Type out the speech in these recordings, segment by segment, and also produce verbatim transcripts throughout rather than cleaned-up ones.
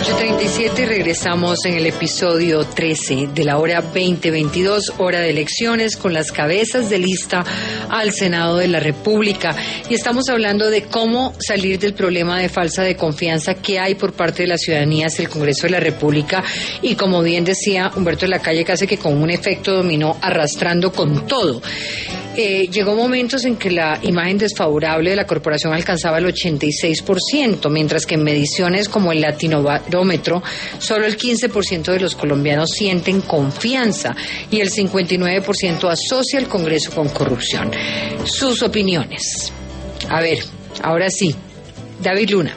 ocho treinta y siete y regresamos en el episodio trece de la hora veinte veintidós, hora de elecciones, con las cabezas de lista al Senado de la República. Y estamos hablando de cómo salir del problema de falsa de confianza que hay por parte de la ciudadanía hacia el Congreso de la República. Y como bien decía Humberto de la Calle, casi que con un efecto dominó, arrastrando con todo. Eh, llegó momentos en que la imagen desfavorable de la corporación alcanzaba el ochenta y seis por ciento, mientras que en mediciones como el Latinobarómetro, solo el quince por ciento de los colombianos sienten confianza y el cincuenta y nueve por ciento asocia el Congreso con corrupción. Sus opiniones. A ver, ahora sí, David Luna.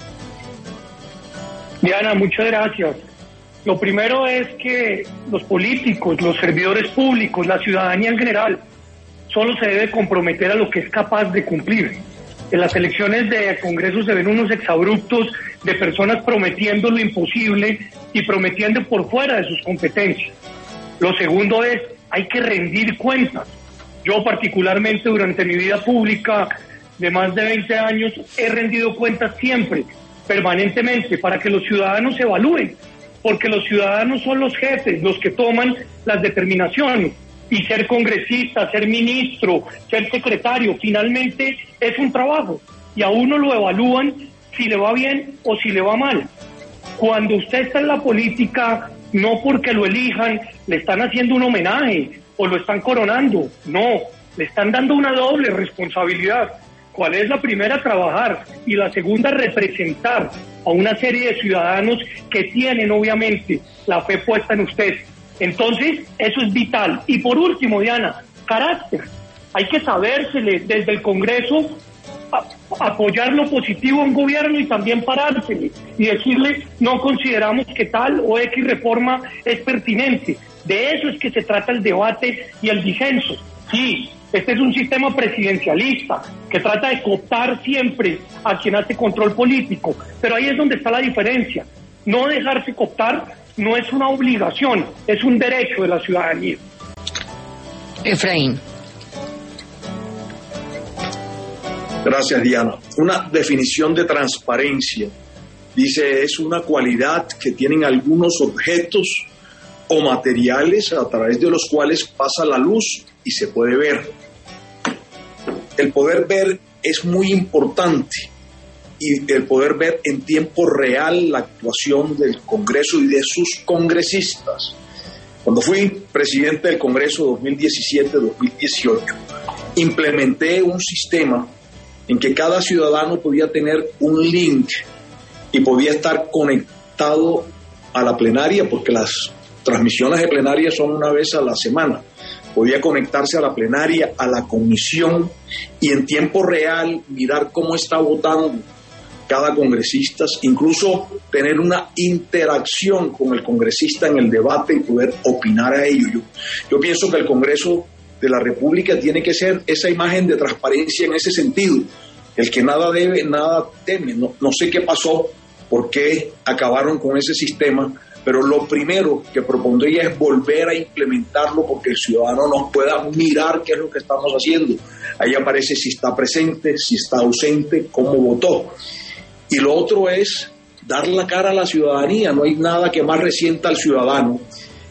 Diana, muchas gracias. Lo primero es que los políticos, los servidores públicos, la ciudadanía en general, solo se debe comprometer a lo que es capaz de cumplir. En las elecciones de Congreso se ven unos exabruptos de personas prometiendo lo imposible y prometiendo por fuera de sus competencias. Lo segundo es, hay que rendir cuentas. Yo particularmente durante mi vida pública de más de veinte años he rendido cuentas siempre, permanentemente, para que los ciudadanos evalúen, porque los ciudadanos son los jefes, los que toman las determinaciones. Y ser congresista, ser ministro, ser secretario, finalmente es un trabajo. Y a uno lo evalúan si le va bien o si le va mal. Cuando usted está en la política, no porque lo elijan, le están haciendo un homenaje o lo están coronando. No, le están dando una doble responsabilidad. ¿Cuál es la primera? Trabajar. Y la segunda, representar a una serie de ciudadanos que tienen, obviamente, la fe puesta en usted. Entonces, eso es vital. Y por último, Diana, carácter. Hay que sabérsele desde el Congreso a, apoyar lo positivo en gobierno y también parársele y decirle, no consideramos que tal o X reforma es pertinente. De eso es que se trata el debate y el disenso. Sí, este es un sistema presidencialista que trata de cooptar siempre a quien hace control político, pero ahí es donde está la diferencia. No dejarse cooptar no es una obligación, es un derecho de la ciudadanía. Efraín. Gracias, Diana. Una definición de transparencia dice es una cualidad que tienen algunos objetos o materiales a través de los cuales pasa la luz y se puede ver. El poder ver es muy importante. Y el poder ver en tiempo real la actuación del Congreso y de sus congresistas. Cuando fui presidente del Congreso dos mil diecisiete a dos mil dieciocho, implementé un sistema en que cada ciudadano podía tener un link y podía estar conectado a la plenaria, porque las transmisiones de plenaria son una vez a la semana. Podía conectarse a la plenaria, a la comisión y en tiempo real mirar cómo está votando cada congresista, incluso tener una interacción con el congresista en el debate y poder opinar a ello. Yo, yo pienso que el Congreso de la República tiene que ser esa imagen de transparencia en ese sentido. El que nada debe, nada teme. No, no sé qué pasó, por qué acabaron con ese sistema, pero lo primero que propondría es volver a implementarlo porque el ciudadano nos pueda mirar qué es lo que estamos haciendo. Ahí aparece si está presente, si está ausente, cómo votó. Y lo otro es dar la cara a la ciudadanía. No hay nada que más resienta al ciudadano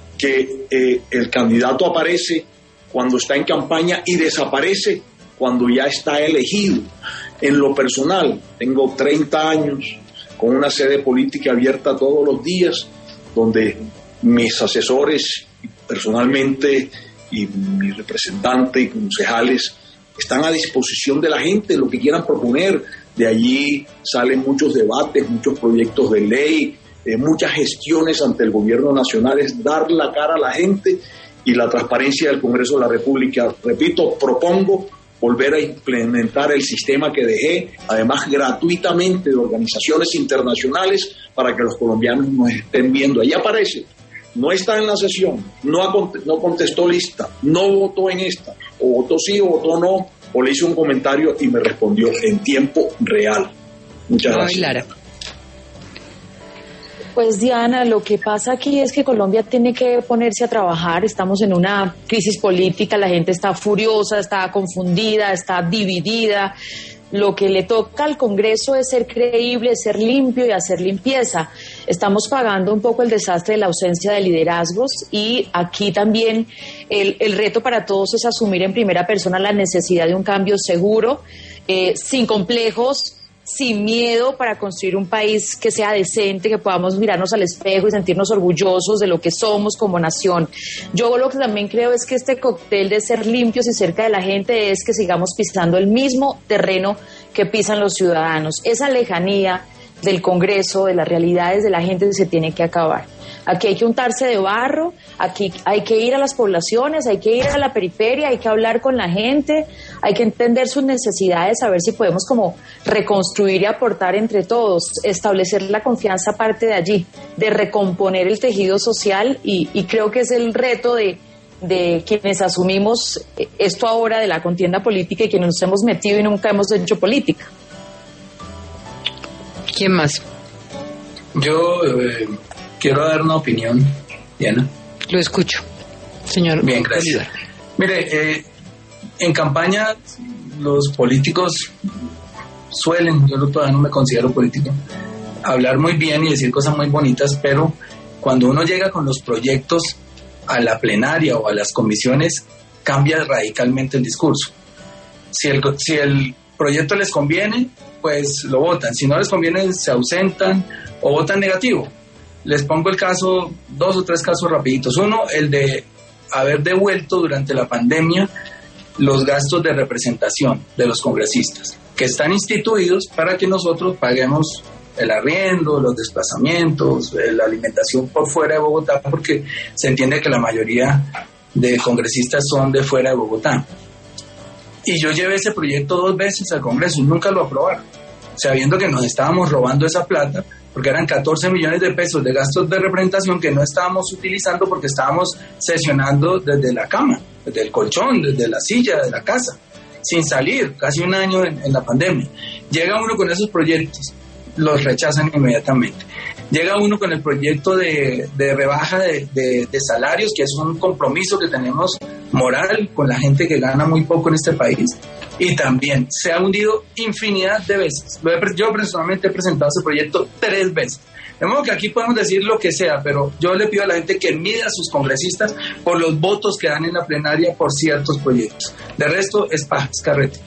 que eh, el candidato aparece cuando está en campaña y desaparece cuando ya está elegido. En lo personal, tengo treinta años con una sede política abierta todos los días, donde mis asesores personalmente y mi representante y concejales están a disposición de la gente, lo que quieran proponer. De allí salen muchos debates, muchos proyectos de ley, eh, muchas gestiones ante el gobierno nacional, es dar la cara a la gente y la transparencia del Congreso de la República. Repito, propongo volver a implementar el sistema que dejé, además gratuitamente de organizaciones internacionales, para que los colombianos nos estén viendo. Ahí aparece, no está en la sesión, no, no contestó lista, no votó en esta, o votó sí o votó no, o le hice un comentario y me respondió en tiempo real. Muchas gracias. Lara. Pues Diana, lo que pasa aquí es que Colombia tiene que ponerse a trabajar. Estamos en una crisis política, la gente está furiosa, está confundida, está dividida. Lo que le toca al Congreso es ser creíble, ser limpio y hacer limpieza. estamos pagando un poco el desastre de la ausencia de liderazgos, y aquí también el, el reto para todos es asumir en primera persona la necesidad de un cambio seguro, eh, sin complejos, sin miedo, para construir un país que sea decente, que podamos mirarnos al espejo y sentirnos orgullosos de lo que somos como nación. Yo lo que también creo es que este cóctel de ser limpios y cerca de la gente es que sigamos pisando el mismo terreno que pisan los ciudadanos. Esa lejanía del Congreso, de las realidades de la gente, se tiene que acabar. Aquí hay que untarse de barro, aquí hay que ir a las poblaciones, hay que ir a la periferia, hay que hablar con la gente, hay que entender sus necesidades, a ver si podemos como reconstruir y aportar entre todos, establecer la confianza parte de allí, de recomponer el tejido social, y, y creo que es el reto de, de quienes asumimos esto ahora de la contienda política y quienes nos hemos metido y nunca hemos hecho política. ¿Quién más? Yo eh, quiero dar una opinión, Diana. Lo escucho, señor. Bien, gracias. Mire, eh, en campaña los políticos suelen, yo todavía no me considero político, hablar muy bien y decir cosas muy bonitas, pero cuando uno llega con los proyectos a la plenaria o a las comisiones, cambia radicalmente el discurso. Si el, si el proyecto les conviene, pues lo votan. Si no les conviene, se ausentan o votan negativo. Les pongo el caso, dos o tres casos rapiditos. Uno, el de haber devuelto durante la pandemia los gastos de representación de los congresistas, que están instituidos para que nosotros paguemos el arriendo, los desplazamientos, la alimentación por fuera de Bogotá, porque se entiende que la mayoría de congresistas son de fuera de Bogotá. Y yo llevé ese proyecto dos veces al Congreso y nunca lo aprobaron, sabiendo que nos estábamos robando esa plata, porque eran catorce millones de pesos de gastos de representación que no estábamos utilizando porque estábamos sesionando desde la cama, desde el colchón, desde la silla de la casa, sin salir, casi un año en, en la pandemia. Llega uno con esos proyectos, los rechazan inmediatamente. Llega uno con el proyecto de, de rebaja de, de, de salarios, que es un compromiso que tenemos moral con la gente que gana muy poco en este país, y también se ha hundido infinidad de veces. Yo personalmente he presentado ese proyecto tres veces. De modo que aquí podemos decir lo que sea, pero yo le pido a la gente que mida a sus congresistas por los votos que dan en la plenaria por ciertos proyectos. De resto es paja, es carrete.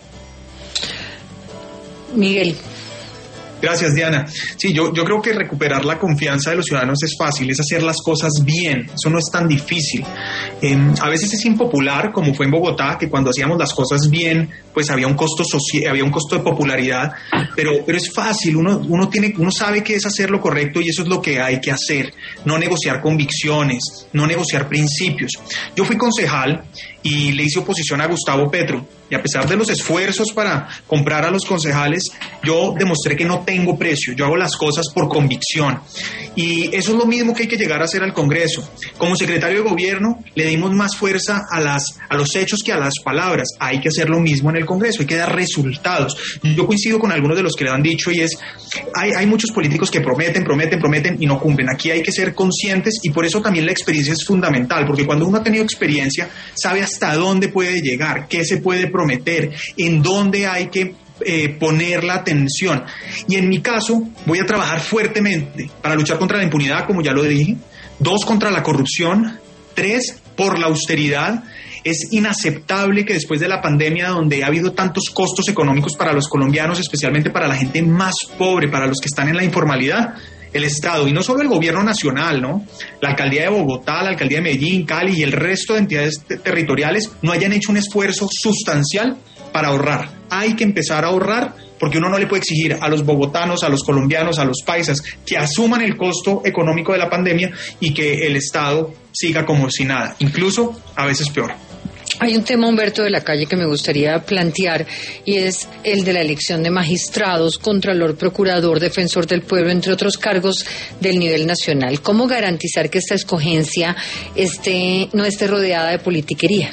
Miguel. Gracias, Diana. Sí, yo, yo creo que recuperar la confianza de los ciudadanos es fácil, es hacer las cosas bien, eso no es tan difícil. Eh, a veces es impopular, como fue en Bogotá, que cuando hacíamos las cosas bien, pues había un costo social, había un costo de popularidad, pero, pero es fácil, uno, uno, tiene, uno sabe que es hacer lo correcto y eso es lo que hay que hacer, no negociar convicciones, no negociar principios. Yo fui concejal y le hice oposición a Gustavo Petro, y a pesar de los esfuerzos para comprar a los concejales, yo demostré que no tengo precio, yo hago las cosas por convicción, y eso es lo mismo que hay que llegar a hacer al Congreso. Como secretario de gobierno le dimos más fuerza a, las, a los hechos que a las palabras, hay que hacer lo mismo en el Congreso, hay que dar resultados. Yo coincido con algunos de los que le han dicho, y es, hay, hay muchos políticos que prometen, prometen, prometen y no cumplen. Aquí hay que ser conscientes, y por eso también la experiencia es fundamental, porque cuando uno ha tenido experiencia, sabe hasta dónde puede llegar, qué se puede prometer, en dónde hay que eh, poner la atención. Y en mi caso, voy a trabajar fuertemente para luchar contra la impunidad, como ya lo dije, dos, contra la corrupción, tres, por la austeridad. Es inaceptable que después de la pandemia, donde ha habido tantos costos económicos para los colombianos, especialmente para la gente más pobre, para los que están en la informalidad, el Estado, y no solo el gobierno nacional, ¿no? La alcaldía de Bogotá, la alcaldía de Medellín, Cali y el resto de entidades te- territoriales no hayan hecho un esfuerzo sustancial para ahorrar. Hay que empezar a ahorrar, porque uno no le puede exigir a los bogotanos, a los colombianos, a los paisas que asuman el costo económico de la pandemia y que el Estado siga como si nada, incluso a veces peor. Hay un tema, Humberto de la Calle, que me gustaría plantear, y es el de la elección de magistrados, contralor, procurador, defensor del pueblo, entre otros cargos del nivel nacional. ¿Cómo garantizar que esta escogencia esté, no esté rodeada de politiquería?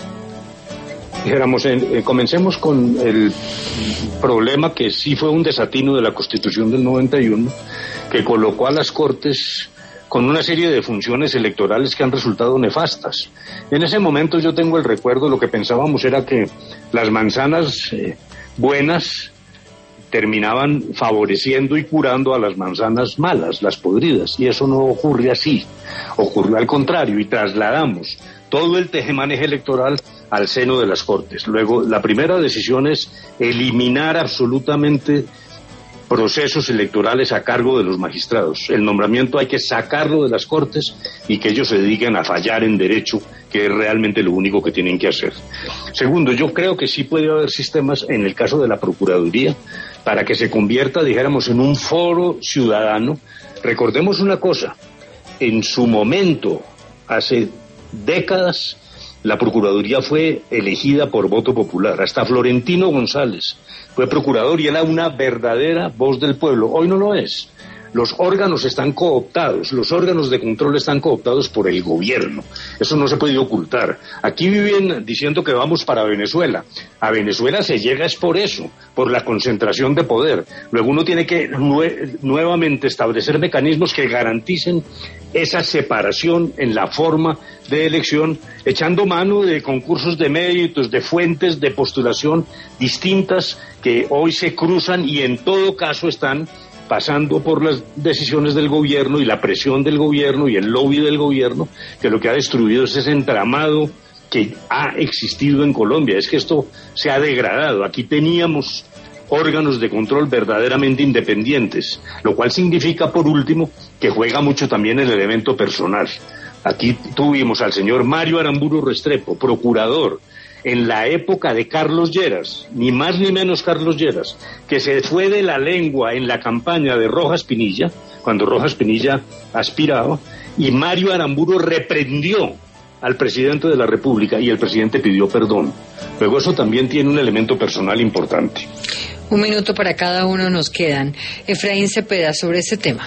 Dijéramos, eh, comencemos con el problema que sí fue un desatino de la Constitución del noventa y uno, que colocó a las Cortes con una serie de funciones electorales que han resultado nefastas. En ese momento yo tengo el recuerdo, lo que pensábamos era que las manzanas eh, buenas terminaban favoreciendo y curando a las manzanas malas, las podridas, y eso no ocurre así, ocurrió al contrario, y trasladamos todo el tejemaneje electoral al seno de las Cortes. Luego, la primera decisión es eliminar absolutamente procesos electorales a cargo de los magistrados. El nombramiento hay que sacarlo de las Cortes y que ellos se dediquen a fallar en derecho, que es realmente lo único que tienen que hacer. Segundo, yo creo que sí puede haber sistemas, en el caso de la Procuraduría, para que se convierta, dijéramos, en un foro ciudadano. Recordemos una cosa, en su momento, hace décadas, la Procuraduría fue elegida por voto popular. Hasta Florentino González fue procurador y era una verdadera voz del pueblo. Hoy no lo es. Los órganos están cooptados, los órganos de control están cooptados por el gobierno. Eso no se puede ocultar. Aquí viven diciendo que vamos para Venezuela. A Venezuela se llega es por eso, por la concentración de poder. Luego uno tiene que nue- nuevamente establecer mecanismos que garanticen esa separación en la forma de elección, echando mano de concursos de méritos, de fuentes de postulación distintas que hoy se cruzan y en todo caso están pasando por las decisiones del gobierno y la presión del gobierno y el lobby del gobierno, que lo que ha destruido es ese entramado que ha existido en Colombia. Es que esto se ha degradado. Aquí teníamos órganos de control verdaderamente independientes, lo cual significa, por último, que juega mucho también el elemento personal. Aquí tuvimos al señor Mario Aramburu Restrepo, procurador, en la época de Carlos Lleras, ni más ni menos Carlos Lleras, que se fue de la lengua en la campaña de Rojas Pinilla, cuando Rojas Pinilla aspiraba, y Mario Aramburu reprendió al presidente de la República y el presidente pidió perdón. Luego eso también tiene un elemento personal importante. Un minuto para cada uno nos quedan. Efraín Cepeda, sobre ese tema.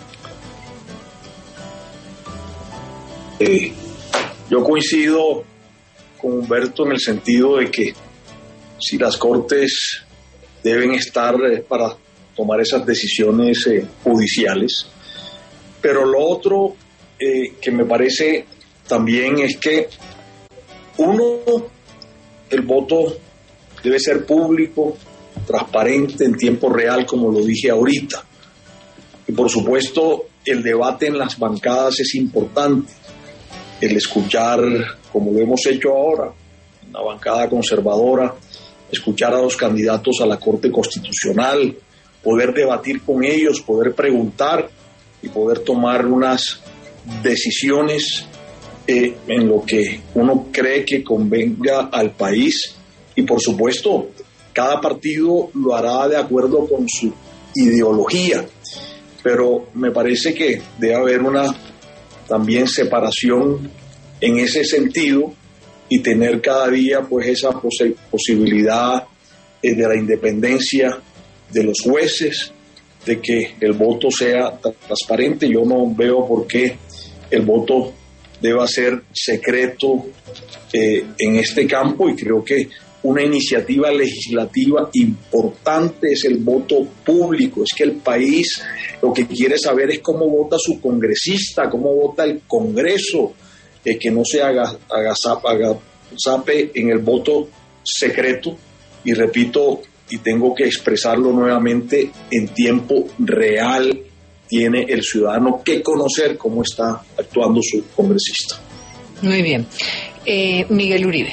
Eh, yo coincido con Humberto en el sentido de que si las Cortes deben estar eh, para tomar esas decisiones eh, judiciales, pero lo otro eh, que me parece también es que uno, el voto debe ser público, transparente, en tiempo real, como lo dije ahorita, y por supuesto el debate en las bancadas es importante, el escuchar, como lo hemos hecho ahora, una bancada conservadora, escuchar a los candidatos a la Corte Constitucional, poder debatir con ellos, poder preguntar y poder tomar unas decisiones eh, en lo que uno cree que convenga al país. Y por supuesto, cada partido lo hará de acuerdo con su ideología, pero me parece que debe haber una también separación en ese sentido y tener cada día pues esa pos- posibilidad eh, de la independencia de los jueces, de que el voto sea transparente. Yo no veo por qué el voto deba ser secreto eh, en este campo, y creo que una iniciativa legislativa importante es el voto público. Es que el país lo que quiere saber es cómo vota su congresista, cómo vota el Congreso, eh, que no se haga, haga, haga zape en el voto secreto. Y repito, y tengo que expresarlo nuevamente, en tiempo real tiene el ciudadano que conocer cómo está actuando su congresista. Muy bien. Eh, Miguel Uribe.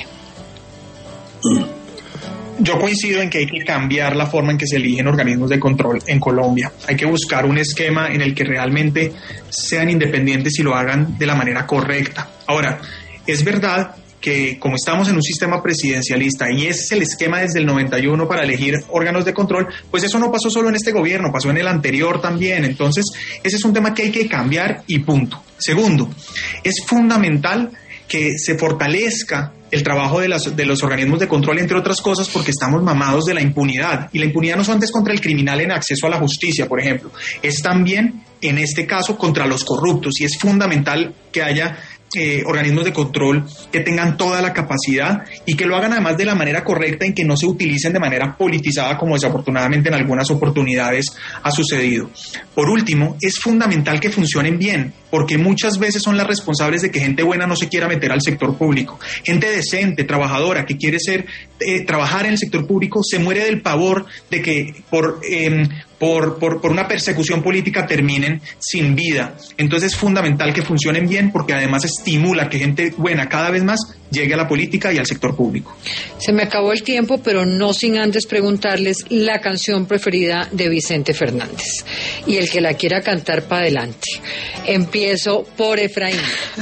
Yo coincido en que hay que cambiar la forma en que se eligen organismos de control en Colombia. Hay que buscar un esquema en el que realmente sean independientes y lo hagan de la manera correcta. Ahora, es verdad que como estamos en un sistema presidencialista y ese es el esquema desde el noventa y uno para elegir órganos de control, pues eso no pasó solo en este gobierno, pasó en el anterior también. Entonces, ese es un tema que hay que cambiar y punto. Segundo, es fundamental que se fortalezca el trabajo de, las, de los organismos de control, entre otras cosas, porque estamos mamados de la impunidad. Y la impunidad no solamente es contra el criminal en acceso a la justicia, por ejemplo, es también, en este caso, contra los corruptos. Y es fundamental que haya eh, organismos de control que tengan toda la capacidad y que lo hagan además de la manera correcta, en que no se utilicen de manera politizada, como desafortunadamente en algunas oportunidades ha sucedido. Por último, es fundamental que funcionen bien, porque muchas veces son las responsables de que gente buena no se quiera meter al sector público. Gente decente, trabajadora, que quiere ser eh, trabajar en el sector público, se muere del pavor de que por, eh, por, por, por una persecución política terminen sin vida. Entonces es fundamental que funcionen bien, porque además estimula que gente buena cada vez más llegue a la política y al sector público. Se me acabó el tiempo, pero no sin antes preguntarles la canción preferida de Vicente Fernández. Y el que la quiera cantar para adelante. Empiezo por Efraín.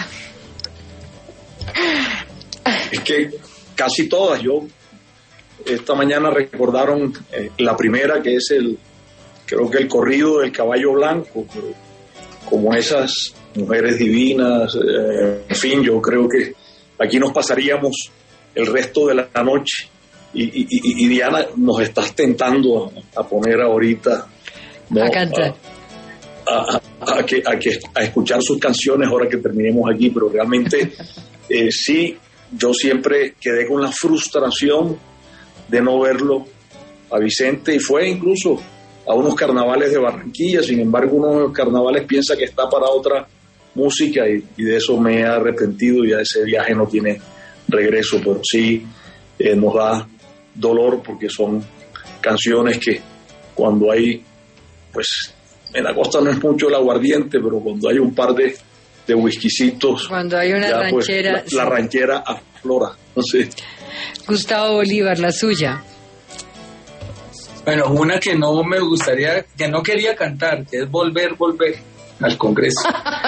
Es que casi todas, yo esta mañana recordaron eh, la primera, que es el, creo que el corrido del caballo blanco, como esas mujeres divinas, eh, en fin, yo creo que aquí nos pasaríamos el resto de la noche y, y, y, y Diana, nos estás tentando a, a poner ahorita, ¿no? A cantar. A, a, a, que, a, que, a escuchar sus canciones ahora que terminemos aquí, pero realmente eh, sí, yo siempre quedé con la frustración de no verlo a Vicente, y fue incluso a unos carnavales de Barranquilla. Sin embargo, uno de los carnavales piensa que está para otra música, y, y de eso me he arrepentido. Ya ese viaje no tiene regreso, pero sí eh, nos da dolor, porque son canciones que cuando hay, pues en la costa no es mucho el aguardiente, pero cuando hay un par de, de whiskycitos, cuando hay una ya, ranchera, pues, la, la ranchera aflora, no sé. Gustavo Bolívar, la suya. Bueno, una que no me gustaría, que no quería cantar, que es Volver, Volver al Congreso.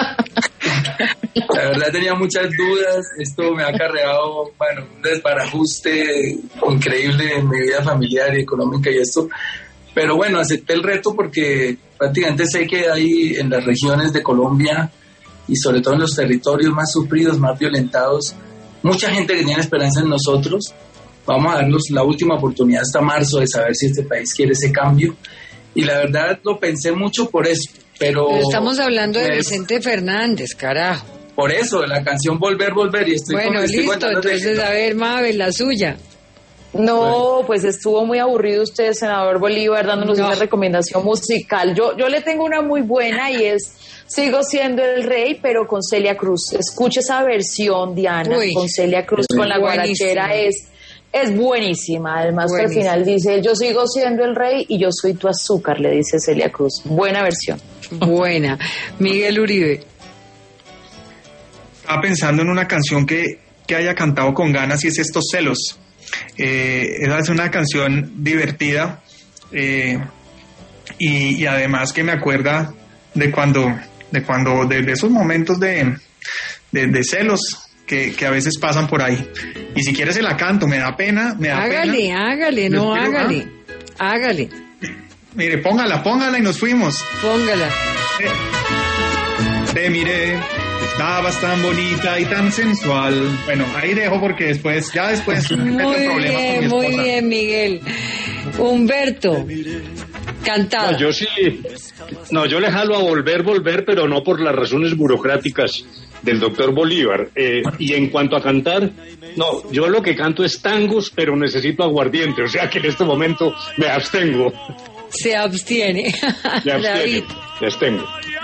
La verdad tenía muchas dudas, esto me ha acarreado, bueno, un desbarajuste increíble en mi vida familiar y económica y esto, pero bueno, acepté el reto porque prácticamente sé que hay en las regiones de Colombia y sobre todo en los territorios más sufridos, más violentados, mucha gente que tiene esperanza en nosotros. Vamos a darnos la última oportunidad hasta marzo de saber si este país quiere ese cambio. Y la verdad lo pensé mucho por eso, pero... pero estamos hablando de me... Vicente Fernández, carajo. Por eso, la canción Volver, Volver. Y estoy bueno, con, estoy listo, entonces de... a ver, Mabel, la suya. No, bueno. Pues estuvo muy aburrido usted, senador Bolívar, dándonos no. una recomendación musical. Yo, yo le tengo una muy buena y es Sigo siendo el rey, pero con Celia Cruz. Escuche esa versión, Diana, Uy, con Celia Cruz, con la guarachera, es... Es buenísima, además que al final dice, yo sigo siendo el rey y yo soy tu azúcar, le dice Celia Cruz. Buena versión. Buena. Miguel Uribe. Estaba pensando en una canción que, que haya cantado con ganas, y es Estos celos. Eh, esa es una canción divertida eh, y, y además que me acuerda de cuando, de cuando, de, de esos momentos de, de, de celos Que, que a veces pasan por ahí. Y si quieres se la canto, me da pena, me da hágale, pena. Hágale, no, quiero, hágale, ah. hágale. Mire, póngala, póngala y nos fuimos. Póngala. Te, te miré, estabas tan bonita y tan sensual. Bueno, ahí dejo porque después, ya después... Muy bien, muy bien, Miguel. Humberto, cantado. No, yo sí, no, yo le jalo a Volver, Volver, pero no por las razones burocráticas del doctor Bolívar. Eh, y en cuanto a cantar, no, yo lo que canto es tangos, pero necesito aguardiente, o sea que en este momento me abstengo. Se abstiene. Me abstiene, me abstengo.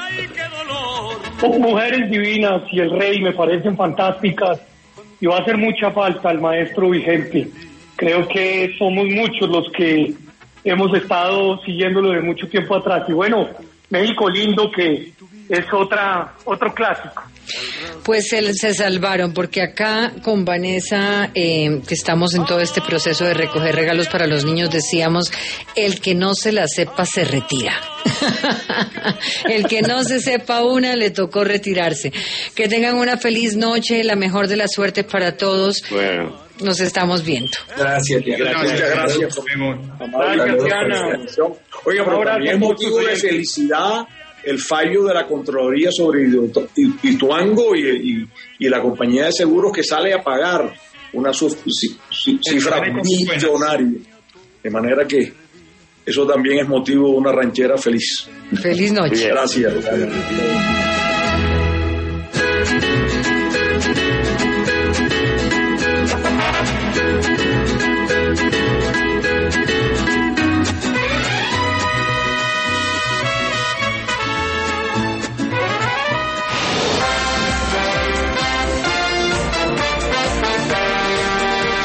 Mujeres divinas y el rey me parecen fantásticas, y va a hacer mucha falta el maestro Vicente. Creo que somos muchos los que hemos estado siguiéndolo de mucho tiempo atrás. Y bueno, México lindo, que es otra otro clásico. Pues se, se salvaron, porque acá con Vanessa, eh, que estamos en todo este proceso de recoger regalos para los niños, decíamos, el que no se la sepa se retira. El que no se sepa una le tocó retirarse. Que tengan una feliz noche, la mejor de las suertes para todos. Bueno. Nos estamos viendo. Gracias, Diana. Gracias, gracias. Gracias, Diana. Oiga, pero también es motivo de felicidad el fallo de la Contraloría sobre Ituango y, y, y la compañía de seguros, que sale a pagar una cifra millonaria. De manera que eso también es motivo de una ranchera feliz. Feliz noche. Gracias.